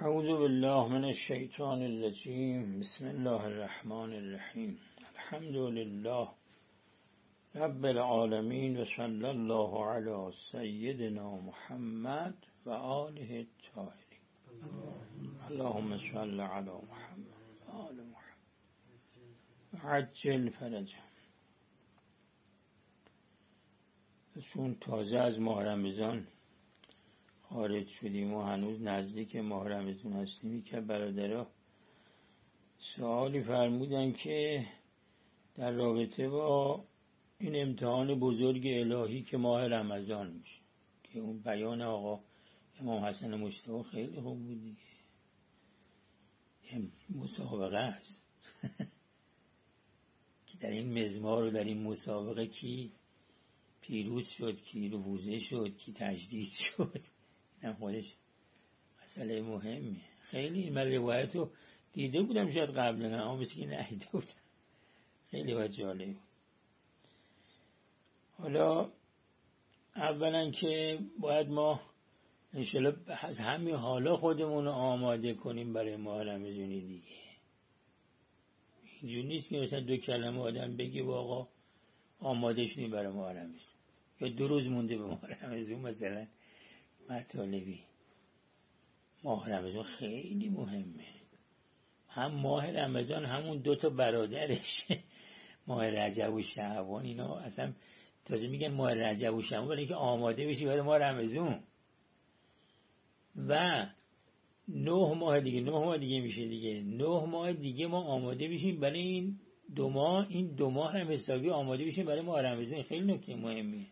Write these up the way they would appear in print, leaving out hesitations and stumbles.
اعوذ بالله من الشیطان الرجیم. بسم الله الرحمن الرحیم. الحمد لله رب العالمین و صلی الله علی سیدنا محمد و آله الطاهرین. اللهم صل علی محمد و آل محمد عجل فرجهم. چون تازه از ماه رمضان خارج شدیم و هنوز نزدیک ماه رمضان هستیم که برادرها سوالی فرمودن که در رابطه با این امتحان بزرگ الهی که ماه رمضان میشه، که اون بیان آقا امام حسن مجتبی خیلی خوب بود دیگه. مسابقه است که در این مزمار و در این مسابقه کی پیروز شد، کی رفوزه شد، کی تجدید شد، این خودش مسئله مهمه. خیلی من روایت رو دیده بودم شاید قبلا، اما مثل که ندیده بودم. خیلی باید جالب بود. حالا اولا که باید ما انشالله از همین حالا خودمون رو آماده کنیم برای ماه رمضانی دیگه. اینجور نیست که مثلا دو کلمه آدم بگی و آقا آماده شدیم برای ماه رمضان، یا 2 روز مونده به ماه رمضان. مثلا مطالبی ماه رمضان خیلی مهمه. هم ماه رمضان همون 2 تا برادرش ماه رجب و شعبان، اینا اصلا تازه میگن ماه رجب و شعبان برای اینکه آماده بشی برای ماه رمضان. و 9 ماه دیگه میشه دیگه. 9 ماه دیگه ما آماده بشیم برای این 2 ماه. این 2 ماه هم حسابی آماده بشیم برای ماه رمضان. خیلی نکته مهمیه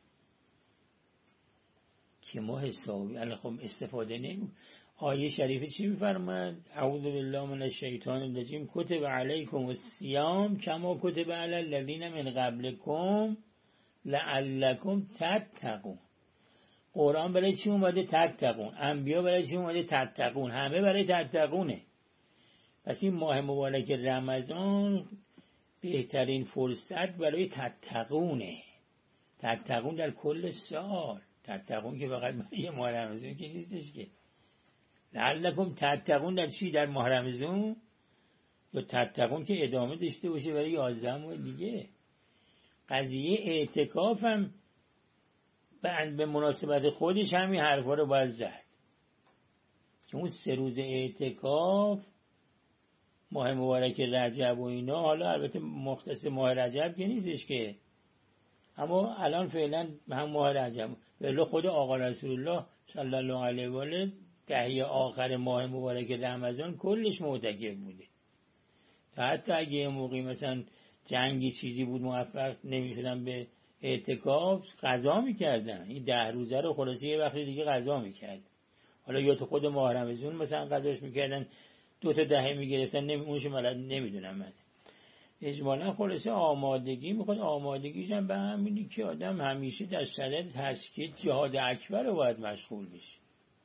که ما حسابی الان خب استفاده نمیم. آیه شریفه چی میفرماد؟ اعوذ بالله من الشیطان الرجیم. کتب علیکم الصیام کما کتب علی الذین من قبلکم لعلکم تتقون. قرآن برای چی اومده؟ تتقون. انبیا برای چی اومده؟ تتقون. همه برای تتقونه. پس این ماه مبارک رمضان بهترین فرصت برای تتقونه. تتقون در کل سال. تتقون که فقط برای ماه رمضان که نیستش که. لعلکم تتقون در چی؟ در ماه رمضان. یا تتقون که ادامه داشته باشه برای 11 ماه دیگه. قضیه اعتکاف هم به مناسبت خودش همین حرفا رو باید زد که اون 3 روز اعتکاف ماه مبارک رجب و اینا، حالا البته مختص ماه رجب که نیستش که، اما الان فعلا هم ماه رجب. ولی خود آقا رسول الله صلی الله علیه و آله دهه آخر ماه مبارک رمضان کلش معتکف بوده. حتی اگه یه موقعی مثلا جنگی چیزی بود موفق نمیشدن به اعتکاف، قضا میکردن. این 10 روزه رو خلاصه یه وقتی دیگه قضا میکرد. حالا یا تو خود ماه رمضان مثلا قضاش میکردن، 2 تا دهه میگرفتن، اونشو نمیدونم من. اجمالا خلاصه آمادگی میخواد. آمادگیش هم به همینی که آدم همیشه در صدد هست که جهاد اکبر رو باید مشغول بشه.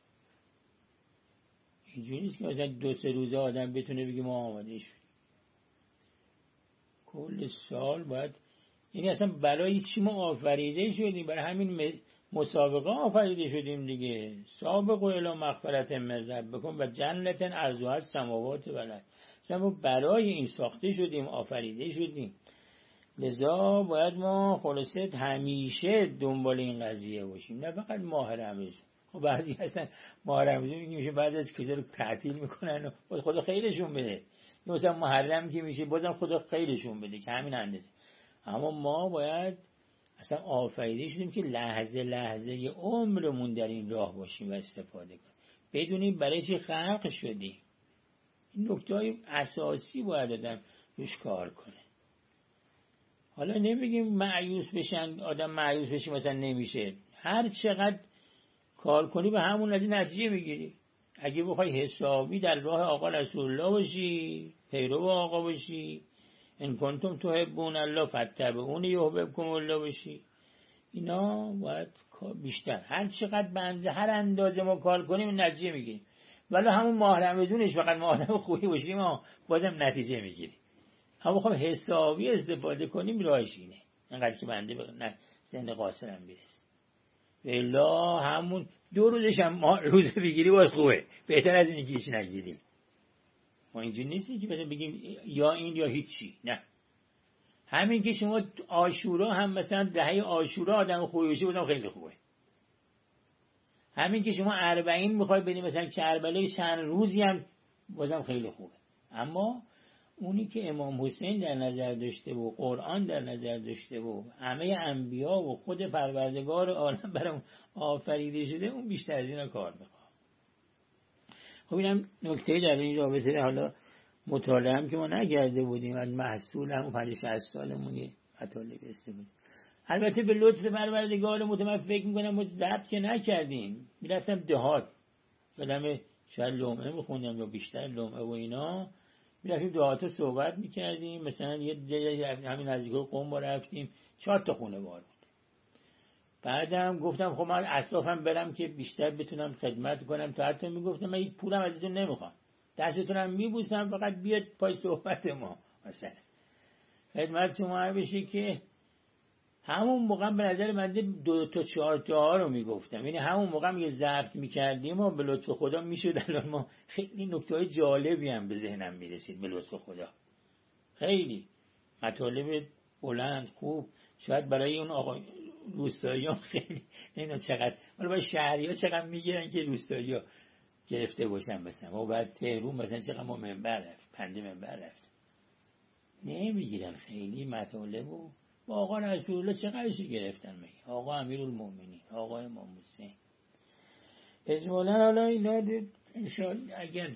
اینجوری نیست که مثلا 2-3 روزه آدم بتونه بگه ما آماده شدیم. کل سال باید، یعنی اصلا برای چی ما آفریده شدیم؟ برای همین مسابقه آفریده شدیم دیگه. سابقوا الی مغفرة من ربکم و جنة عرضها السماوات و الارض. اصلا ما برای این ساخته شدیم، آفریده شدیم. لذا باید ما خلاصه همیشه دنبال این قضیه باشیم، نه فقط ماه رمضان. خب بعضی اصلا ماه رمضان میشه بعد از کجا رو تعطیل میکنن و خدا خیرشون بده. مثلا محرم که میشه بازم خدا خیرشون بده که همین اندازه. اما ما باید اصلا آفریده شدیم که لحظه لحظه یه عمرمون در این راه باشیم و استفاده کنیم، بدونیم برای چی خلق شدیم. این نکته اساسی باید آدم روش کار کنه. حالا نمیگیم مایوس بشن، آدم مایوس بشه مثلا نمیشه. هر چقدر کار کنی به همون نتیجه میگیری. اگه بخوای حسابی در راه آقا رسول الله باشی، پیرو آقا باشی، ان کنتم تحبون الله فاتبعونی یحببکم الله باشی، اینا باید بیشتر هر چقدر بنده هر اندازه ما کار کنیم نتیجه میگیریم. ولی همون ماه رمضانش فقط ما آدم خوبی باشیم ما بازم نتیجه میگیریم. اما بخوام حسابی استفاده کنیم راهش اینه، اینقدر که بنده نه سن قاصرم برسه. الا همون 2 روزش هم ما روزه بگیری باز خوبه، بهتر از اینی که هیچ نگیری. ما اینجوری نیستی که مثلا بگیم یا این یا هیچی، نه. همین که شما عاشورا هم مثلا دهه عاشورا آدم خوبی بشی بودم خیلی خوبه. همین که شما 40 میخوای بدی مثلا کربلای چند روزی هم بازم خیلی خوبه. اما اونی که امام حسین در نظر داشته و قرآن در نظر داشته و همه انبیا و خود پروردگار عالم برام آفریده شده، اون بیشتر از اینا کار میخواد. خب اینم نکته در این رابطه. حالا مطالعه هم که ما نکرده بودیم از محصول هم 50-60 سالمون مطالب استفاده. البته به لطف پروردگار من فکر میکنم ما ضبط که نکردیم. میرفتم دهات یادمه شاید لمعه میخوندم یا بیشتر لمعه و اینا، میرفتیم دهات صحبت میکردیم. مثلا یه همین نزدیک قم رفتیم 4 تا خونه بار بود. بعدم گفتم خب من اطرافم برم که بیشتر بتونم خدمت کنم. تا حتی میگفتم من هیچ پولم ازتون نمیخوام، دستتونم میبوسم، فقط بیاد پای صحبت ما مثلا خدمت شما بشه. که همون موقع به نظر من 2 تا 4 تا رو میگفتم. یعنی همون موقع یه ضبط میکردیم و به لطف خدا میشد. الان ما خیلی نکته‌های جالبی هم به ذهنم میرسید به لطف خدا، خیلی مطالب بلند خوب. شاید برای اون آقا روستایی‌ها خیلی اینا چقدر، ولی برای شهری‌ها چقدر میگیرن که روستایی‌ها گرفته باشن. مثلا و بعد تهرون مثلا چقدر ما منبر رفت، پنده منبر رفت، نمیگیرن خیلی مطالب. و با آقا رسول الله چقدرش گرفتن میگه، آقا امیرالمومنین، آقا امام حسین. اجمالاً حالا اینا انشاءالله اگر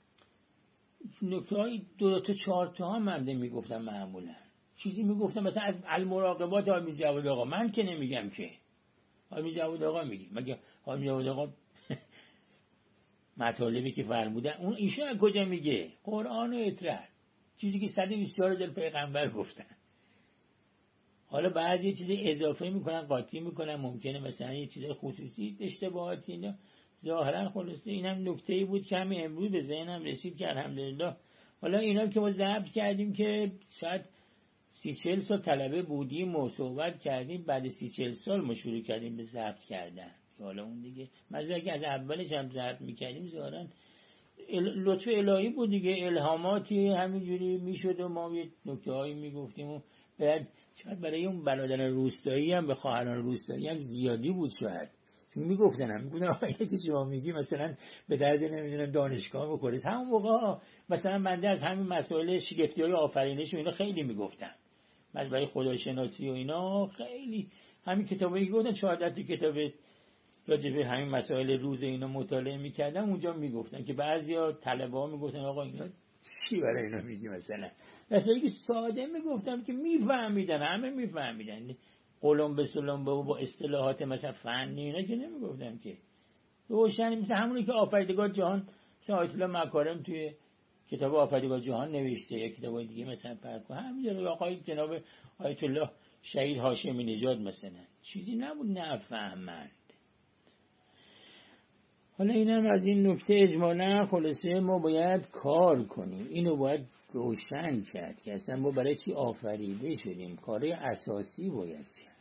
نکته‌های 2 تا 4 تا هم من میگفتم، معمولا چیزی میگفتم مثلا از المراقبات حامی جواد آقا، من که نمیگم که حامی جواد آقا میگی، مگه حامی جواد آقا مطالبی که فرمودن اون ایشون از کجا میگه؟ قرآن و اطرح، چیزی که 124,000 پیغمبر گفتن. حالا بعضی یه چیزی اضافه میکنن، قاطی میکنن، ممکنه مثلا یه چیز خصوصی اشتباهاتی اینا ظاهرا خلاصه. اینم نکته‌ای بود که همین امروز به ذهنم رسید که الحمدلله. حالا اینا که ما ضبط کردیم که شاید 30-40 سال طلبه بودیم و صحبت کردیم، بعد 30-40 سال ما شروع کردیم به ضبط کردن. حالا اون دیگه مثلا که از اولش هم ضبط میکردیم ظاهرا لطف الهی بود دیگه، الهاماتی همینجوری میشد و ما یه نکته‌هایی میگفتیم. و بعد شاید برای اون برادر روستایی هم به خواهران روستایی هم زیادی بود شاید، چون میگفتن که شما میگی مثلا به درد نمیدونم دانشگاه بخورید. همون موقع مثلا بنده از همین مسائل شگفتی‌های آفرینش و اینا خیلی میگفتم، من برای خداشناسی و اینا خیلی همین کتابایی که گفتن 14 تا کتاب راجع به همین مسائل روز اینا مطالعه میکردم. اونجا میگفتن که بعضیا طلبه‌ها میگفتن آقا اینا چی برای اینا میگی، مثلا که ساده میگفتم که میفهمیدن، همه میفهمیدن، قلم به سلم با اصطلاحات مثلا فنی اینا که نمیگفتم که روشن، مثل همونی که آفریدگار جهان مثلا آیت الله مکارم توی کتاب آفریدگار جهان نوشته، یا کتاب دیگه مثلا پرکو همینجوری آقای جناب آیت الله شهید هاشمی نژاد مثلا چیزی نبود نفهمند. حالا اینم از این نکته. اجمالا خلاصه ما باید کار کنیم، اینو باید روشن کرد که اصلا ما برای چی آفریده شدیم، کار اساسی باید کرد.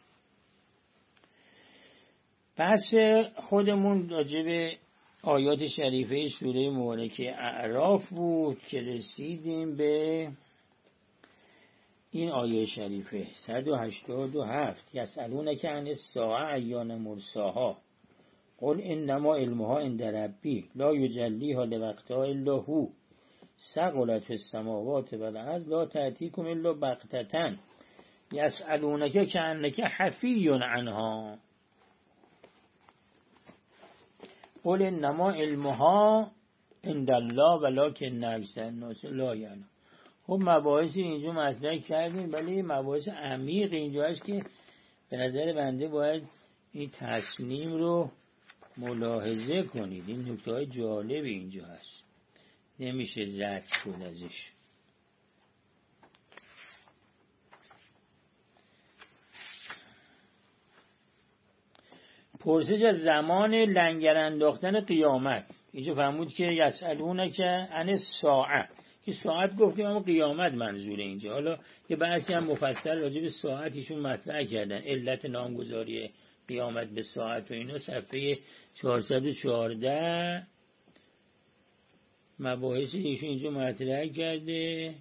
بحث خودمون راجع به آیات شریفه سوره مبارکه اعراف بود که رسیدیم به این آیه شریفه 187 یسألونک عن الساعة ایان مرساها قل انما علمها عند ربی لا یجلیها لوقتها الا هو ثقلت فی السماوات والارض لا تأتیکم الا بغتة یسألونک کأنک حفی عنها قل انما علمها عند الله ولکن اکثر الناس لا یعلمون. خب مباحثی اینجا مطرح کردیم، ولی مباحث عمیق اینجا هست که به نظر بنده باید این تصمیم رو ملاحظه کنید. این نکته های جالب اینجا هست، نمیشه رد شد ازش. پرسش از زمان لنگر انداختن قیامت. اینجا فرمود که یسألونک عن الساعة، که ساعت گفتیم اما قیامت منظوره اینجا. حالا یه بحثی هم مفصل راجع به ساعتشون مطرح کردن، علت نامگذاری قیامت به ساعت و اینا صفحه 414 مباحث ایشون اینجا مطرح کرده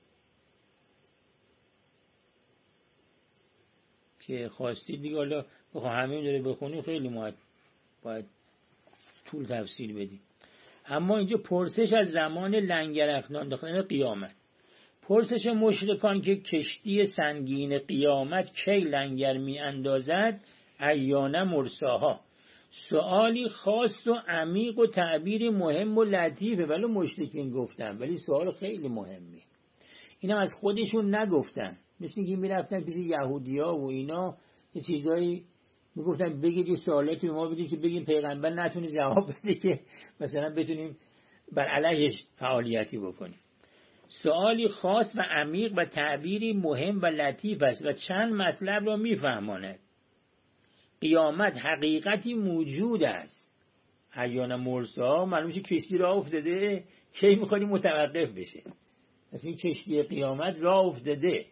که خواستید دیگه. حالا بخواه همین داره بخونیم خیلی باید طول تفصیل بدیم. اما اینجا پرسش از زمان لنگرخت انداختن قیامت. پرسش مشرکان که کشتی سنگین قیامت کی لنگر می اندازد ایانه مرساها، سوالی خاص و عمیق و تعبیر مهم و لطیفه. ولی مشرکین گفتن، ولی سوال خیلی مهمی، اینا از خودشون نگفتن. مثل اینکه میرفتن پیش یهودیا و اینا یه چیزایی میگفتن بگید یه سوالاتی به ما بدید که بگیم پیغمبر نتونه جواب بده که مثلا بتونیم بر علیهش فعالیتی بکنیم. سوالی خاص و عمیق و تعبیری مهم و لطیف است و چند مطلب را میفهماند. قیامت حقیقتی موجود است. ایان مرسا معلوم میشه کشتی راه افتاده، کی میخوادی متوقف بشه؟ پس این کشتی قیامت راه افتاده.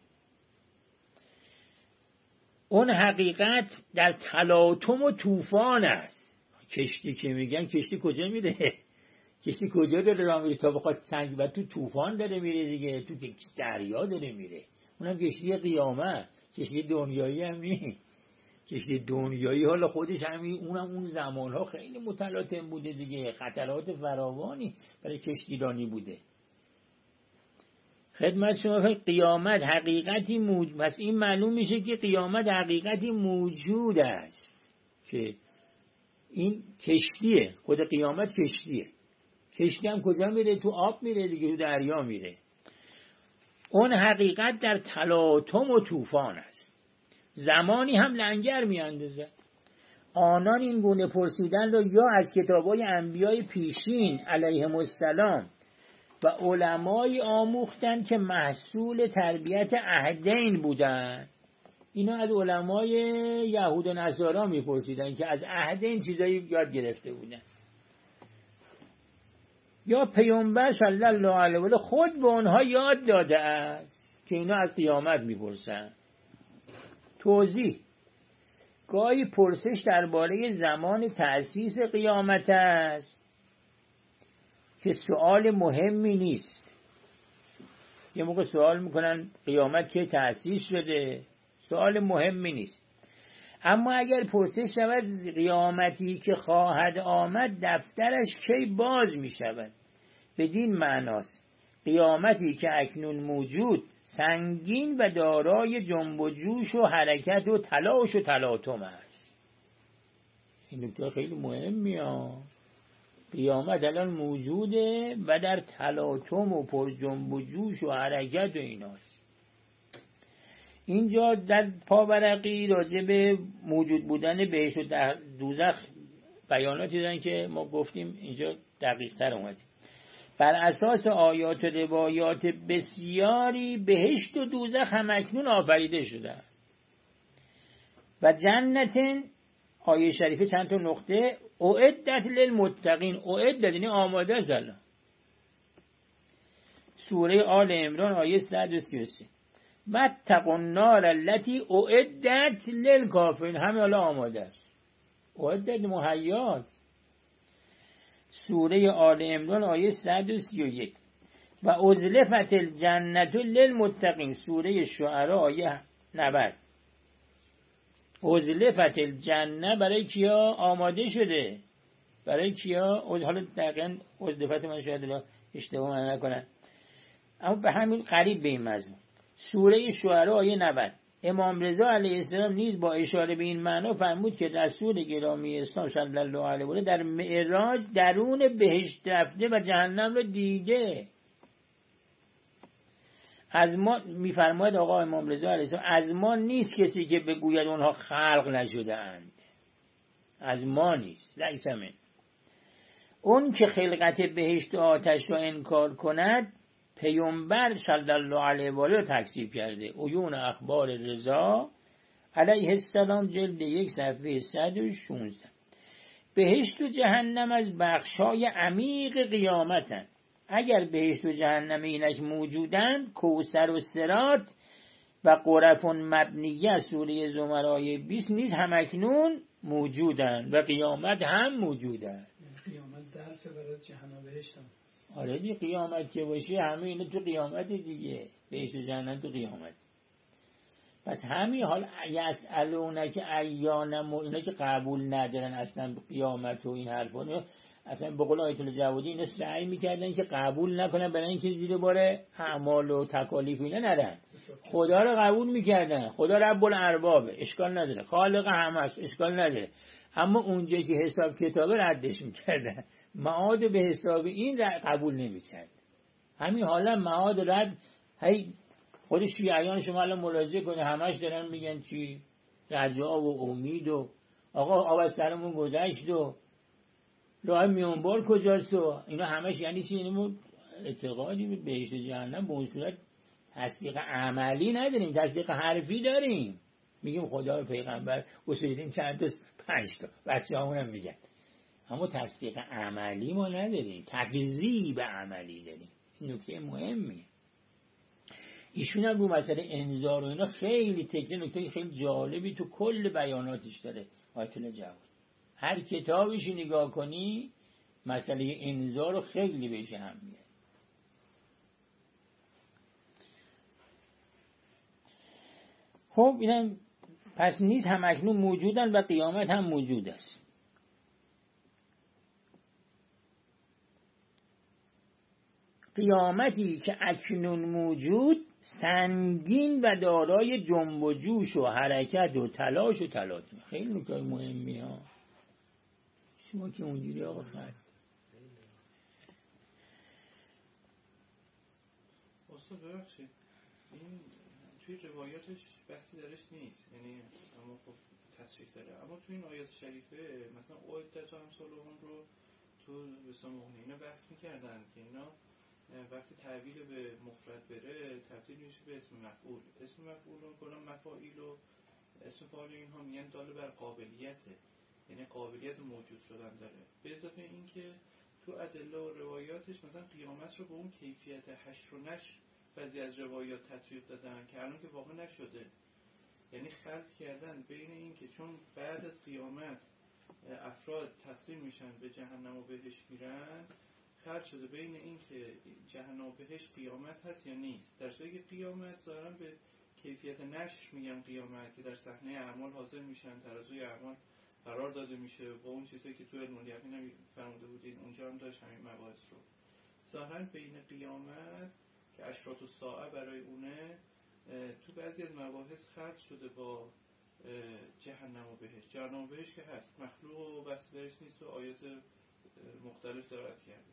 اون حقیقت در تلاطم و طوفان است. کشتی که میگن کشتی کجا میره؟ کشتی کجا داره راه میره تا بخواد سنگ و تو طوفان داره میره دیگه، تو دریا داره میره. اونم کشتی قیامت، کشتی دنیایی هم نیست. کشتی دنیایی حالا خودش همین، اونم اون زمانها خیلی متلاطم بوده دیگه، خطرات فراوانی برای کشتیرانی بوده. خدمت شما قیامت حقیقتی موجود، پس این معلوم میشه که قیامت حقیقتی موجود است که این کشتیه. خود قیامت کشتیه. کشتی هم کجا میره؟ تو آب میره دیگه، تو دریا میره. اون حقیقت در تلاطم و طوفان است. زمانی هم لنگر میاندازه. آنان این گونه پرسیدن رو یا از کتابای انبیای پیشین علیهم السلام و علمای آموختن که محصول تربیت عهدین بودن. اینا از علمای یهود و نصارا میپرسیدن که از عهدین چیزایی یاد گرفته بودن. یا پیامبر صلی الله علیه و آله خود به اونها یاد داده است که اینا از قیامت میپرسن. توضیح: گاهی پرسش درباره زمان تأسیس قیامت است که سوال مهمی نیست. یه موقع سوال میکنن قیامت که تأسیس شده، سوال مهمی نیست. اما اگر پرسش شود قیامتی که خواهد آمد دفترش کی باز میشود، بدین معناست قیامتی که اکنون موجود سنگین و دارای جنب و جوش و حرکت و تلاش و تلاطم است. این نکته خیلی مهمیه. قیامت الان موجوده و در تلاطم و پر جنب و جوش و حرکت و ایناست. اینجا در پاورقی راجع به موجود بودن بهشت و دوزخ بیاناتی دارن که ما گفتیم اینجا دقیق تر اومده. بر اساس آیات و روایات بسیاری بهشت و دوزخ هم اکنون آفریده شده و جنت، آیه شریفه چند تا نقطه، اعدت للمتقین، اعدت یعنی آماده است. سوره آل عمران آیه 133 واتقوا النار التي اعدت للکافرین، همه حالا آماده است، اعدت مهیاست. سوره آل عمران آیه 131 و ازلفت الجنة للمتقین، سوره شعراء آیه 90 ازلفت الجنه برای کیا آماده شده؟ برای کیا؟ حالا دقیقاً ازلفت من شاید اشتباه من نکنن، اما به همین قریب به این مضمون. سوره شعراء آیه 90 امام رضا علیه السلام نیز با اشاره به این معنا فرمود که رسول گرامی اسلام صلی الله علیه و آله در معراج درون بهشت رفته و جهنم رو دیده. از ما میفرماید آقا امام رضا علیه السلام از ما نیست کسی که بگوید اونها خلق نشده اند، از ما نیست. لیس من. اون که خلقت بهشت و آتش را انکار کند پیامبر صلی الله علیه و آله تکذیب کرده. عیون اخبار رضا علیه السلام جلد 1 صفحه 116. بهشت و جهنم از بخشای عمیق قیامتند. اگر بهشت و جهنم اینک موجودند کوثر و صراط و غرف مبنیه سوره زمر آیه 20 نیز همکنون موجودند و قیامت هم موجودند. قیامت ظرف برای جهنم و بهشت هم. آره دیگه قیامت که باشه همه اینا تو قیامت دیگه، بهشت و جهنم تو قیامت. پس همین حال یسالونک ایان اینا که قبول ندارن اصلا قیامت و این حرفا، اصلا به قول آیت الله جوادی اینا سعی میکردن که قبول نکنن برای اینکه زیر بار اعمال و تکالیف اینا نرن. خدا رو قبول میکردن، خدا رب الاربابه، اشکال نداره، خالق همه است، اشکال نداره، اما اونجایی که حساب کتابه ردش میکردن، معاد به حساب این قبول نمیکرد. همین حالا معاد رد، هی خود شیعیان شما الان ملاحظه کنه همش دارن میگن چی؟ رجا و امید و آقا آب از سرمون گذشت و راه میانبار کجاست و اینا همش یعنی چی؟ یعنی اعتقادی به بهشت و جهنم به اون صورت تصدیق عملی نداریم، تصدیق حرفی داریم، میگیم خدا و پیغمبر اصولیدین چند تا 5 تا بچه همون هم میگن، اما تصدیق عملی ما نداریم، تکذیب عملی داریم. این نکته مهمیه. ایشون هم رو مسئله انذار و اینا خیلی نکته خیلی جالبی تو کل بیاناتش داره آیت الله جواد. هر کتابش نگاه کنی مسئله انذار رو خیلی بهش اهمیت. خب اینم پس نیز همکنون موجودن و قیامت هم موجود است. قیامتی که اکنون موجود سنگین و دارای جنب و جوش و حرکت و تلاش و تلاطم. خیلی نکته مهمی ها. شما که اونجوری آقا فرد اصلا ببخشید این توی روایاتش بحثی درش نیست، یعنی اما خب تصریح داره، اما توی این آیات شریفه مثلا اعدت و امثالهم رو تو بسامونه اینا بحث میکردن که اینا وقتی تعبیر به مفرد بره تبدیل میشه به اسم مفعول. اسم مفعول رو کلا مفاعیل و اسم فاعل اینها میگن داله بر قابلیته، یعنی قابلیت موجود شدن داره. به اضافه این که تو ادله و روایاتش مثلا قیامت رو به اون کیفیت حشر و نشر بعضی از روایات تطبیق دادن که الان که واقع نشده، یعنی خلط کردن بین این که چون بعد از قیامت افراد تقسیم میشن به جهنم و بهشت میرن، خلط شده بین این که جهنم و بهشت قیامت هست یا نیست، در صورتی که قیامت ظاهرا به کیفیت نشر میگن قیامت که در صحنه اعمال حاضر میشن، ترازوی اعمال قرار داده میشه با اون چیزایی که تو علم الیقین هم فرموده بودین اونجا هم داشت همین مباحث رو. ظاهرا بین قیامت که اشراط الساعه برای اونه تو بعضی از مباحث خلط شده با جهنم و بهشت. جهنم و بهشت که هست مخلوق و بحث درش نیست و آیات مختلف دارد کرده.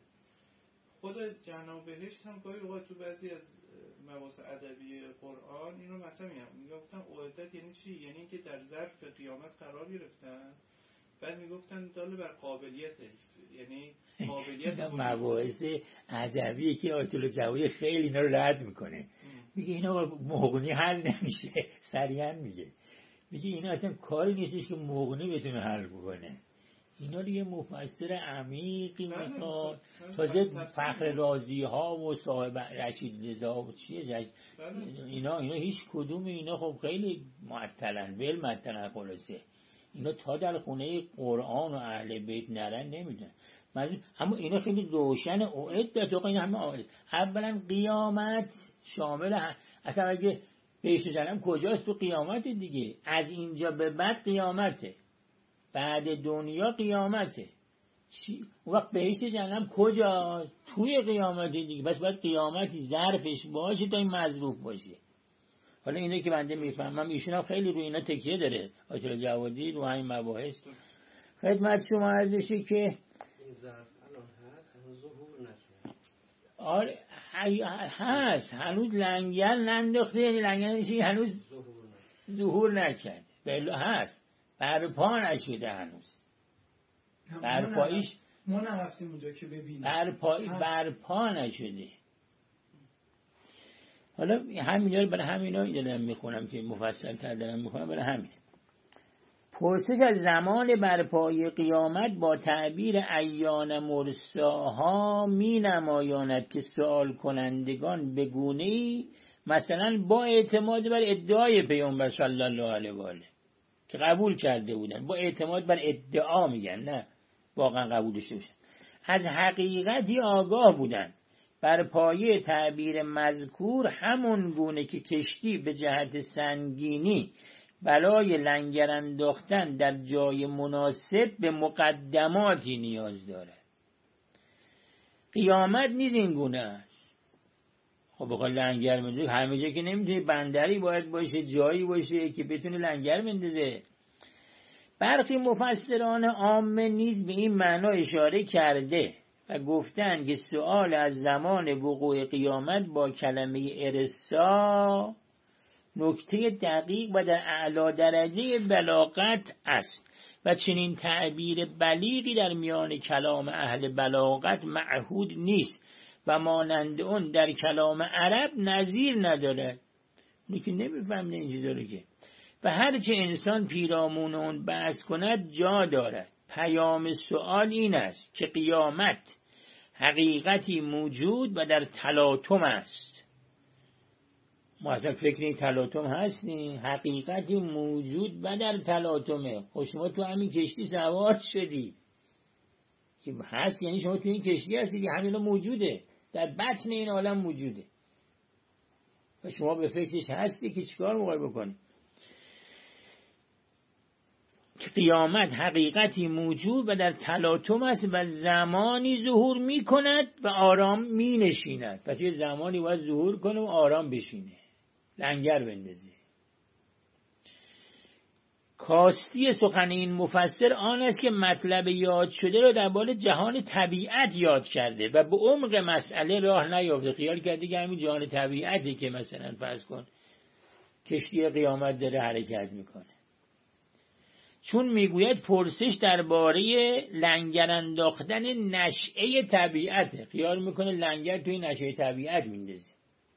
خود جهنم و بهشت هم گاهی اوقات تو بعضی از مباحث ادبی قرآن اینو مثلا میگفتن اعدت یعنی چی؟ یعنی اینکه در ظرف قیامت قرار گرفتن، بعد میگفتن داله بر قابلیته، یعنی قابلیت مباحث ادبی که آیت الله جوادی خیلی اینا رو رد میکنه، میگه اینا مغنی حل نمیشه، صریحا میگه اینا اصلا کاری نیستش که مغنی بتونه حل بکنه، اینا دیگه مفسر عمیقی میخواد. تازه فخر رازی ها و صاحب رشید رضا و چیه اینا هیچ کدوم اینا خب خیلی معطلن، ول معطلن، خلاصه اینا تا در خونه قرآن و اهل بیت نرن نمیدن. اما اینا خیلی روشن اعدت و اینا همه آمده. اولا قیامت شامل اصلا اگه بهشت جهنم کجاست؟ تو قیامت دیگه، از اینجا به بعد قیامته، بعد دنیا قیامته. اون وقت بهشت جهنم کجاست؟ توی قیامت دیگه، بس باید قیامتی ظرفش باشه تا این مظروف باشه. حالا اینه که بنده میفهمم ایشون هم خیلی روی اینا تکیه داره آیت الله جوادی رو همین مباحث. خدمت شما عرض بشه که این ظرف الان هست هنوز ظهور نکرد. آره هست، هنوز لنگر ننداخته، یعنی لنگرش هنوز ظهور نکرد. بله هست، برپا نشده هنوز، برپایش ما نرفتیم اونجا که ببینیم، برپا نشده. حالا همینا رو برای همینا دارم میخونم که مفصل تر دارم میخونم، برای همین پرسش از زمان برپای قیامت با تعبیر ایان مرساها می نمایاند که سوال کنندگان به گونه‌ای مثلا با اعتماد بر ادعای پیامبر صلی الله علیه و آله که قبول کرده بودن، با اعتماد بر ادعا میگن، نه واقعا قبولش داشتن، از حقیقتی آگاه بودن. بر پایه تعبیر مذکور همون گونه که کشتی به جهت سنگینی برای لنگر انداختن در جای مناسب به مقدماتی نیاز داره. قیامت نیز این گونه است. خب بخواد لنگر بندازه همه جا که نمیتونه، بندری باید باشه، جایی باشه که بتونه لنگر بندازه. برخی مفسران عامه نیز به این معنا اشاره کرده و گفتند که سؤال از زمان وقوع قیامت با کلمه ارسا نکته دقیق و در اعلی درجه بلاغت است و چنین تعبیر بلیغی در میان کلام اهل بلاغت معهود نیست و مانند اون در کلام عرب نظیر ندارد. اونی که نمیفهمه این چیزا رو که، و هرچه انسان پیرامون اون بحث کند جا دارد. پیام سؤال این است که قیامت حقیقتی موجود و در تلاطم است. ما اصلا فکر این تلاطم هستیم، حقیقتی موجود و در تلاطمه. خب شما تو همین کشتی سوار شدی که هست، یعنی شما تو این کشتی هستی که همین موجوده، در بطن این عالم موجوده و شما به فکرش هستی که چیکار می‌خوای بکنی. که قیامت حقیقتی موجود و در تلاطم است و زمانی ظهور می کند و آرام می نشیند. پس یه زمانی باید ظهور کنه و آرام بشینه، لنگر بندازه. کاستی سخن این مفسر آن است که مطلب یاد شده را در باب جهان طبیعت یاد کرده و به عمق مسئله راه نیافته. خیال کرده که همین جهان طبیعتی که مثلا فرض کن کشتی قیامت داره حرکت میکنه. چون میگوید پرسش درباره لنگر انداختن نشأه طبیعته، خیال میکنه لنگر توی نشأه طبیعت میندازه.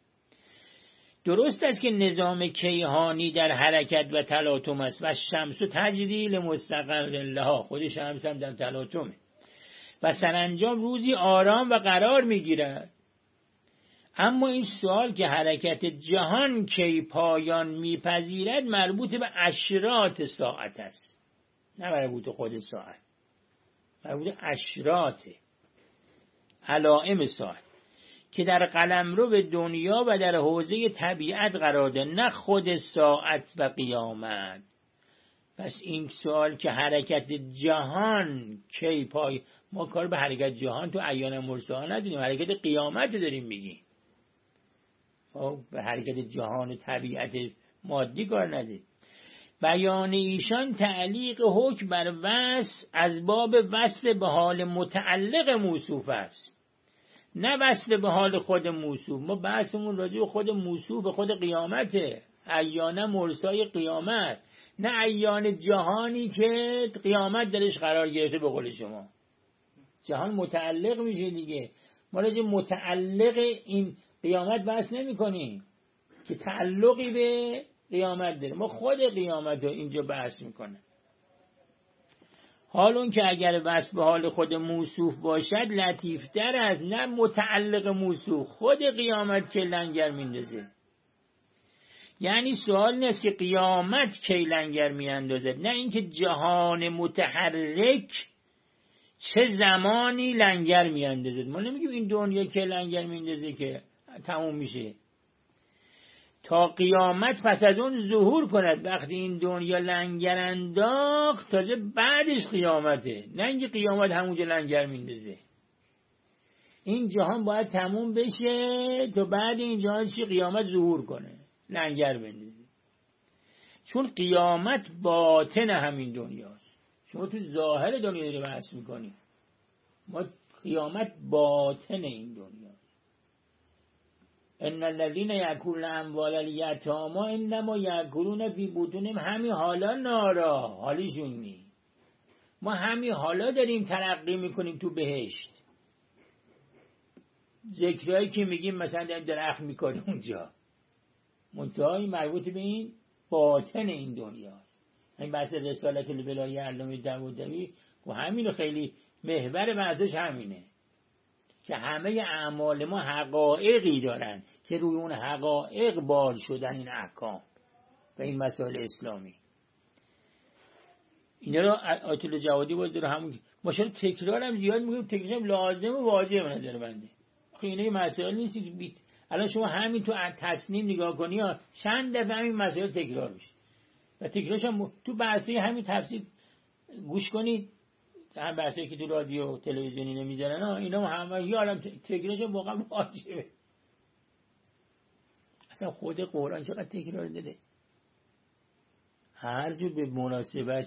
درست است که نظام کیهانی در حرکت و تلاطم است و شمس تجری لمستقر لها، خود شمس هم در تلاطمه و سرانجام روزی آرام و قرار میگیرد. اما این سوال که حرکت جهان کی پایان میپذیرد مربوط به اشراط ساعت است، نه مربوط خود ساعت، مربوط اشراط علائم ساعت که در قلمرو به دنیا و در حوزه طبیعت قرار دارد، نه خود ساعت و قیامت. پس این سوال که حرکت جهان کی پای، ما کار به حرکت جهان تو ایام مرساها نداریم، حرکت قیامت داریم میگیم. به حرکت جهان و طبیعت مادی کار نداریم. بیان ایشان تعلیق حکم بر وصف از باب وصف به حال متعلق موصوف است، نه وصف به حال خود موصوف. ما بحثمون راجع به خود موصوف، به خود قیامته، ایان مرسای قیامت، نه ایان جهانی که قیامت درش قرار گرفته. به قول شما جهان متعلق میشه دیگه، ما راجع متعلق این قیامت بحث نمی کنیم که تعلقی به قیامت داره، ما خود قیامت رو اینجا بحث میکنه. حال اون که اگر وصف به حال خود موصوف باشد لطیفتر است، نه متعلق موصوف، خود قیامت که لنگر میندازه. یعنی سوال نیست که قیامت کی لنگر میاندازه، نه اینکه جهان متحرک چه زمانی لنگر میاندازه. ما نمیگیم این دنیا که لنگر میاندازه که تموم میشه، تا قیامت پس از اون ظهور کند. وقتی این دنیا لنگر انداخت تازه بعدش قیامته، نه اینکه قیامت همونجا لنگر میندازه. این جهان باید تموم بشه تا بعد این جهان چی قیامت ظهور کنه، لنگر بندازه. چون قیامت باطن همین دنیاست. شما تو ظاهر دنیا داری بحث میکنی، ما قیامت باطن این دنیا. ان الذين ياكلون اموال اليتامى انما ياكلون في بطونهم، همین حالا نارا، حالیشون نی. ما همین حالا داریم ترقی میکنیم تو بهشت. ذکرهایی که میگیم مثلا داریم درخت میکنیم اونجا، منتهای مربوط به این باطن این دنیاست. این بحث رسالت الولایه علامه داوودی و همینو خیلی محور بحثش همینه که همه اعمال ما حقایقی دارن که روی اون حقایق بار شدن این احکام و این مسائل اسلامی. اینا رو آیت الله جوادی باید داره همون ما شاید تکرار هم زیاد میگیم، تکرار هم لازم و واجب به نظر بنده. خیلی مسائل نیست که الان شما همین تو تصنیم نگاه کنی ها چند دفعه همین مسائل تکرار میشه و تکرارش هم تو بحثی همین تفسیر گوش کنید، هم بحثی که تو رادیو تلویزیونی نمیذارن ها اینا همه یا الان تکرارش هم واقعا واجبه. اصلا خود قرآن چقدر تکرار داده، هر جور به مناسبت.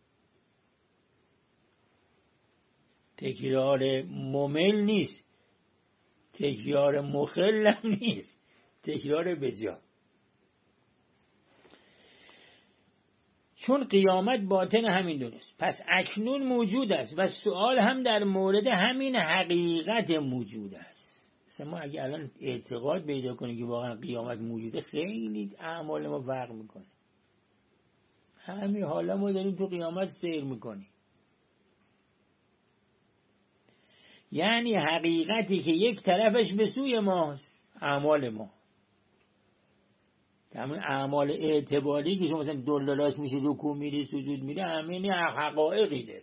تکرار ممل نیست، تکرار مخل هم نیست، تکرار بجا. چون قیامت باطن همین دونست، پس اکنون موجود است و سوال هم در مورد همین حقیقت موجود است. مثلا ما اگه الان اعتقاد پیدا کنیم که واقعا قیامت موجوده، خیلی اعمال ما فرق میکنه. همین حالا ما داریم تو قیامت سیر میکنیم. یعنی حقیقتی که یک طرفش به سوی ماست، اعمال ما، همین اعمال اعتباری که شما مثلا دلدلاش میشه، رکوع میری، سجود میری، همین حقایقی داره.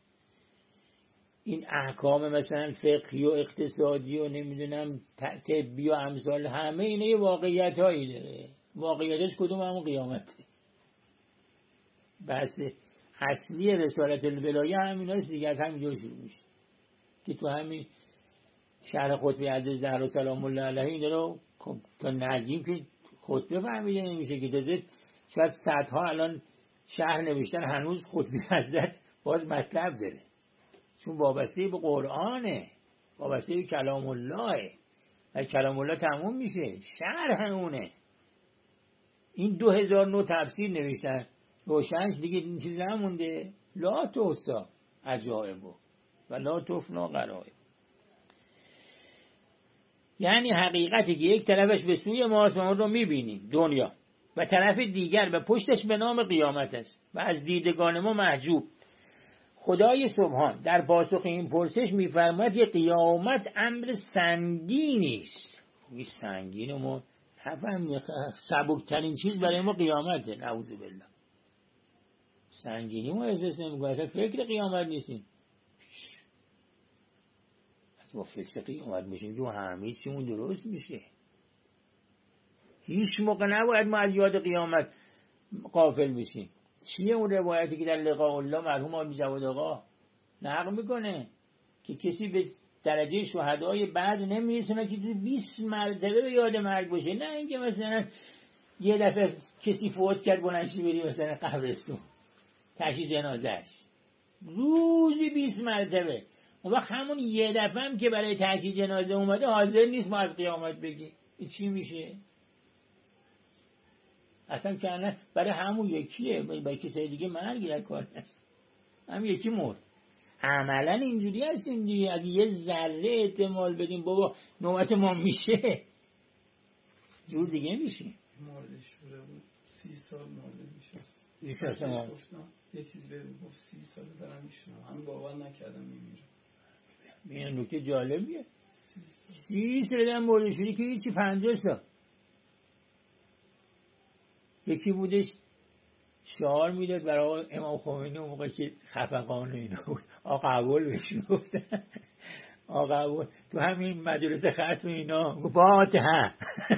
این احکام مثلا فقهی و اقتصادی و نمیدونم طبی و امثال، همه اینا یه واقعیت هایی داره. واقعیتش کدوم؟ همون قیامته. بس اصلی رسالت الولایه همین هست دیگه، از همینجا شروع میشه که تو همین شهر خطبه عزیز زهرا سلام الله علیها این رو تا نجیم که خطبه فهمیده نمیشه که تازه شاید صدها الان شهر نوشتن هنوز خطبه حضرت باز مطلب داره، چون وابسته به قرآنه، وابسته به کلام الله و کلام الله تموم میشه شرح اونه. این 2009 تفسیر نوشتن روشنش دیگه این چیز نمونده. لا توسا عجائبو و لا تفنا غرائب. یعنی حقیقتی که یک طرفش به سوی ماست و اون رو میبینیم دنیا و طرف دیگر به پشتش به نام قیامت است و از دیدگان ما محجوب. خدای سبحان در پاسخ این پرسش میفرماید که قیامت امر سنگینی است. این سنگین ما نفهم، سبکترین چیز برای ما قیامته. نعوذ بالله. سنگینی ما احساس نمی‌کنیم، اصلا فکر قیامت نیستیم. با فکر قیامت میشیم که همه چیمون درست میشه. هیچ موقع نباید ما از یاد قیامت غافل بشیم. چیه اون روایتی که در لقاء الله مرحوم آقای جواد آقا نقل میکنه که کسی به درجه شهدای بعد نمیرسونه که 20 مرتبه به یاد مرگ باشه. نه اینکه مثلا یه دفعه کسی فوت کرد بلنشی بری مثلا قبرستون تشییع جنازهش، روزی 20 مرتبه. اون وقت همون یه دفعه هم که برای تشییع جنازه اومده حاضر نیست ما از قیامت بگی، این چی میشه؟ اصلا که برای همون یکیه، برای کسی دیگه مرگ در کار هست، هم یکی مرد. عملا اینجوری هستیم دیگه. اگه یه ذره احتمال بدیم بابا نوبت ما میشه، جور دیگه میشه. مردش بوده بود 30 سال مرده میشه. اصلا یه چیز بهم گفت 30 سال دارم میشنم، هم باور نکردم میمیره. این نکته جالبیه. 30 سال دارم مرده شدی که هیچی 50 سال. یکی بودش شعار میداد برای امام خمینی اون موقع که خفقان و اینا بود، آقا قبول بهش گفتن، آقا قبول تو همین مجلس ختم اینا گفت فاتحه.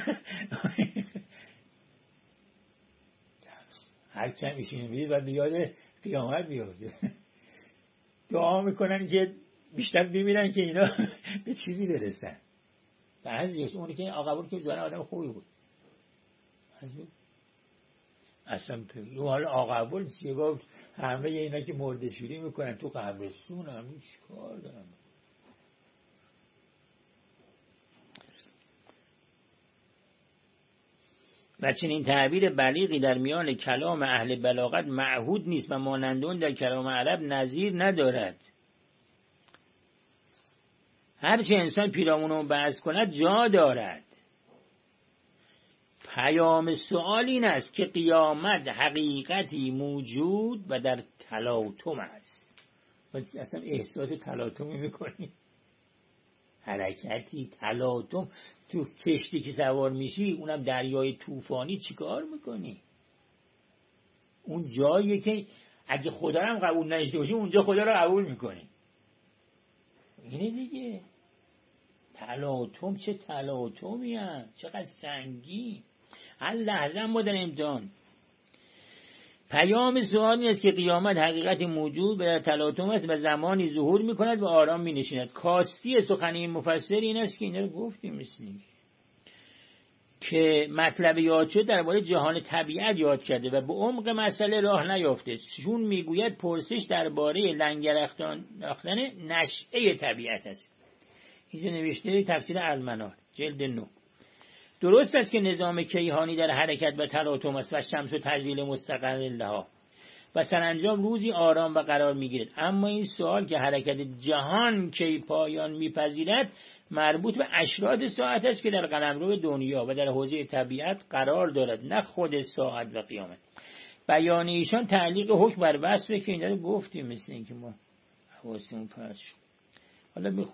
هر چند میشینه میدید و بیاد قیامت بیافته دعا میکنن که بیشتر بمیرن که اینا به چیزی برسن. بعضیش اونی که آقا قبول که زنه آدم خوبی بود اصلا حالا آقابول چیه؟ گفت همه اینا که مرده شوری میکنن تو قبرستون هم هیچ کار دارم. و چنین تعبیر بلیغی در میان کلام اهل بلاغت معهود نیست و مانندون در کلام عرب نظیر ندارد. هرچه انسان پیرامونو بحث کند جا دارد. پیام سؤال این است که قیامت حقیقتی موجود و در تلاطم است. اصلا احساس تلاطمی میکنی؟ حرکتی، تلاطم. تو کشتی که سوار میشی، اونم دریای طوفانی، چیکار میکنی؟ اون جاییه که اگه خدا رو هم قبول نشته باشی، اونجا خدا رو قبول میکنی. اینه دیگه. تلاطم چه تلاطمی هست، چقدر سنگین. هر لحظه ما در امتحان. پیام سؤالی است که قیامت حقیقت موجود و تلاطم است و زمانی ظهور میکند و آرام مینشیند. کاستی سخنی مفسر این است که اینا رو گفتیم مثل که مطلب یاد شد درباره جهان طبیعت یاد کرده و به عمق مسئله راه نیافته، چون میگوید پرسش درباره لنگرختن نشأه طبیعت است. اینجا نوشته تفسیر المنار جلد 9. درست است که نظام کیهانی در حرکت و تلاطم است و شمس و تجلیل مستقر لها و سرانجام روزی آرام و قرار میگیرد، اما این سوال که حرکت جهان کی پایان میپذیرد مربوط به اشراط ساعت است که در قلمرو دنیا و در حوزه طبیعت قرار دارد، نه خود ساعت و قیامت. بیان ایشان تعلیق حکم بر وصفه که اینا رو گفتیم، مثل این که ما حواسمون پرت شد. حالا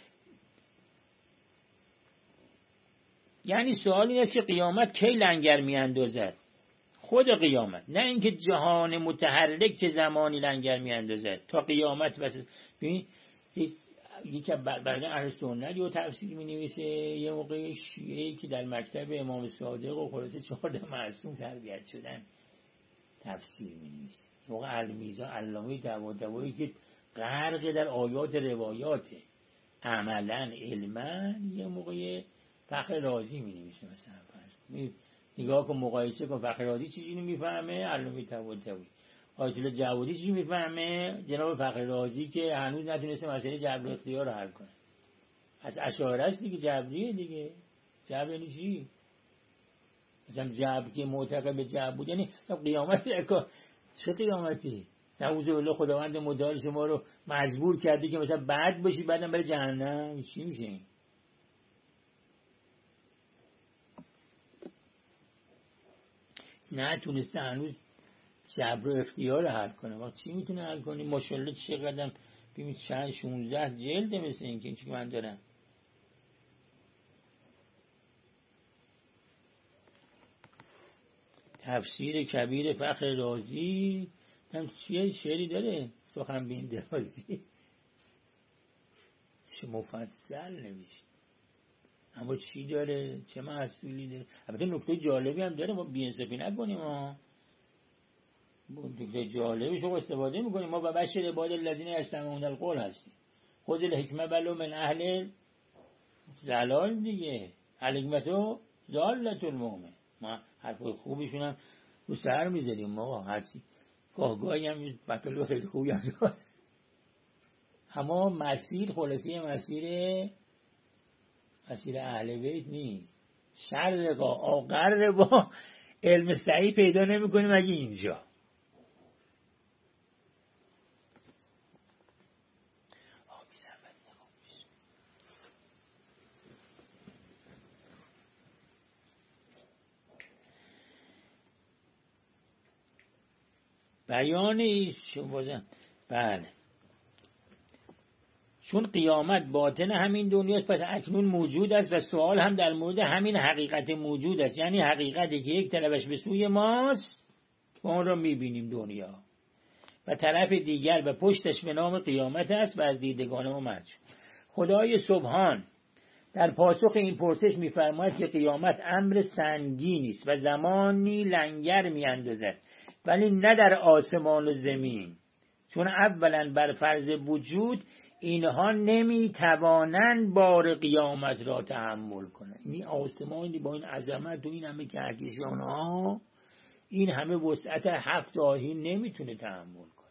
یعنی سوال این است که قیامت کی لنگر میاندازد؟ خود قیامت، نه اینکه جهان متحرک چه زمانی لنگر میاندازد تا قیامت. بس ببین یکی برای اهل سنت یه تفسیر می‌نویسه، یه موقع شیعه‌ای که در مکتب امام صادق و خلاصه 14 معصوم تربیت شدن تفسیر می‌نویسه. موقع المیزان علامه طباطبایی که غرق در آیات روایات عملاً علماً، یه موقع فخر رازی می‌نویسه مثلا نگاه کن مقایسه کن فخر رازی چیزی می‌فهمه، علامه طباطبایی. آیت الله جوادی چی میفهمه؟ جناب فخر رازی که هنوز نتونسته مسئله جبر اختیار رو حل کنه. از اشاعره است دیگه، جبریه دیگه. جبر یعنی چی؟ مثلا جبر که معتقد به جبر بود یعنی قیامت چه قیامتی؟ نعوذ بالله خداوند متعال شما رو مجبور کرده که مثلا بد باشی بعدم بره جهنم. چی میشه این؟ نتونسته هنوز جبر و اختیار حل کنه. وقت چی میتونه حل کنه؟ ماشاءالله چقدر ببینید 16 جلده مثل این که من دارم. تفسیر کبیر فخر رازی هم چیه شعری داره، سخن بین درازی چه مفصل نوشت، اما چی داره، چه محصولی داره. البته نکته جالبی هم داره، ما بی‌انصافی نکنیم. ما نکته جالبش رو استفاده میکنیم. ما و بشر عباد الذین یستمعون القول هستیم. خذ الحکمه ولو من اهل ضلال دیگه، الحکمتو ضالة المؤمن. ما حرفای خوبشون هم رو سر میذاریم. ما هرچی گاهی هم مطالب خیلی خوبی هم داره، اما مسیر خلاصی مسیر اهل بیت نیست. شرقا آقر با علم صحیح پیدا نمی کنیم اگه اینجا. بیان ایشون بازم بله، چون قیامت باطن همین دنیاست پس اکنون موجود است و سوال هم در مورد همین حقیقت موجود است، یعنی حقیقتی که یک طرفش به سوی ماست و اون رو میبینیم دنیا و طرف دیگر به پشتش به نام قیامت است و از دیدگان ما مرج. خدای سبحان در پاسخ این پرسش میفرماید که قیامت امر سنگینی است و زمانی لنگر میاندازد، ولی نه در آسمان و زمین، چون اولا بر فرض وجود اینها نمیتوانند بار قیامت را تحمل کنند. این آسمانی با این عظمت و این همه کهکشان ها، این همه وسعت 7 آیین نمیتونه تحمل کنه.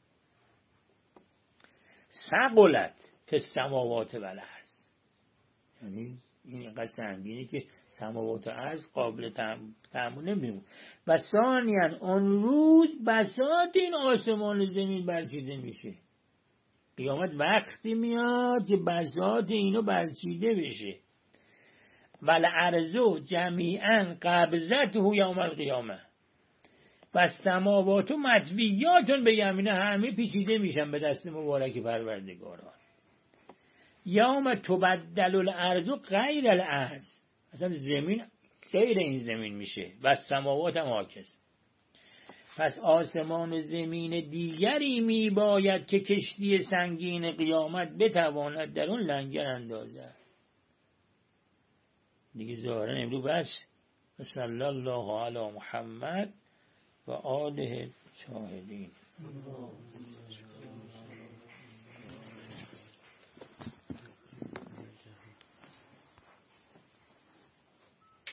ثقلت فی السماوات و الارض، یعنی این اینقدر سنگینه که سماوات و ارض قابل تحمل نمیمونه. و ثانیاً اون روز بساط این آسمان و زمین برچیده میشه. قیامت وقتی میاد که بساط اینو برچیده بشه. والارض جمیعاً قبضته یوم القیامه و سماوات مطویات به یمینه، همه پیچیده میشن به دست مبارک پروردگاران. یوم تبدل الارض غیر الارض، اصلا زمین غیر این زمین میشه و سماوات هم عاکس. پس آسمان و زمین دیگری می باید که کشتی سنگین قیامت بتواند در اون لنگر اندازد. دیگه ظاهرا امروز بس. صلی الله علی محمد و آله شاهدین.